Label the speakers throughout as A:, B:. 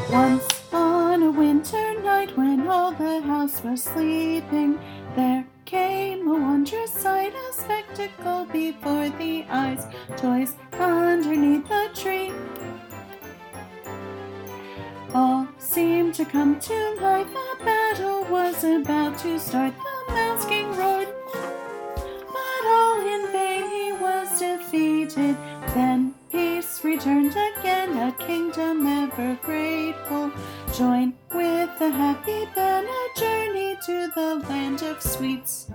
A: Once on a winter night when all the house was sleeping, there came a wondrous sight, a spectacle before the eyes, toys underneath the tree. All seemed to come to life, a battle was about to start, the Mouse King roared, but all in vain, he was defeated. Then peace returned again, a kingdom ever grateful. Join with the happy band, a journey to the land of sweets.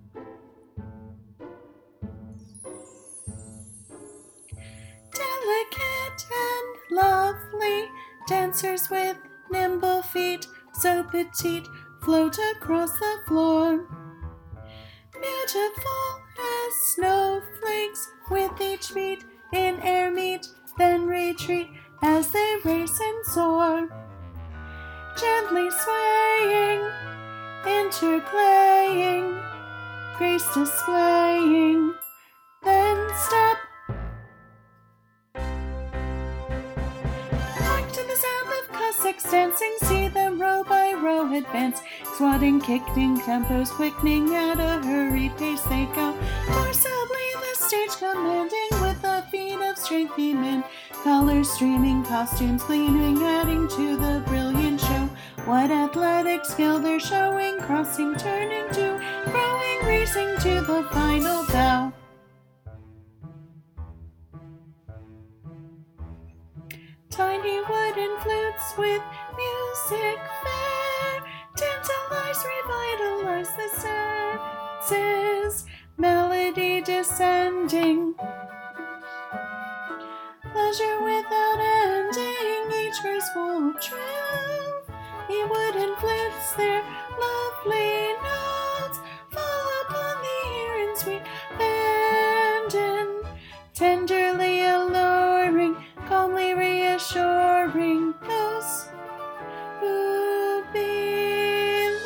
A: Delicate and lovely dancers with nimble feet, so petite, float across the floor. Beautiful as snowflakes, with each beat in air meet, then retreat as they race and soar. Gently swaying, interplaying, grace displaying, then stop. Hark to the sound of Cossacks dancing, see them row by row advance, squatting, kicking, tempos quickening, at a hurried pace they go. Forcibly the stage commanding, with a feat of strength beaming, colors streaming, costumes gleaming, adding to the brilliant show. What athletic skill they're showing, crossing, turning to, growing, racing to the final bow. Tiny wooden flutes with music fair tantalize, revitalize the senses, melody descending, pleasure without ending, each graceful trill. The wooden flutes, their lovely notes fall upon the ear in sweet abandon, tenderly alluring, calmly reassuring those who believe.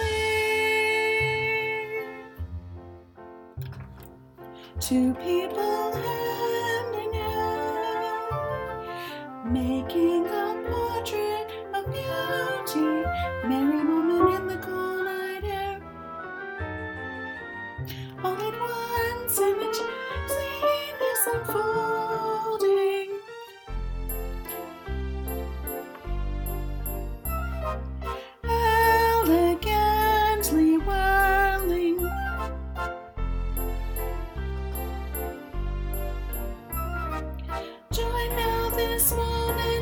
A: Two people hand in hand, making a portrait of beauty, merry moment in the cool night air. All at once, image sweetness unfolding. Elegantly whirling, join now this moment.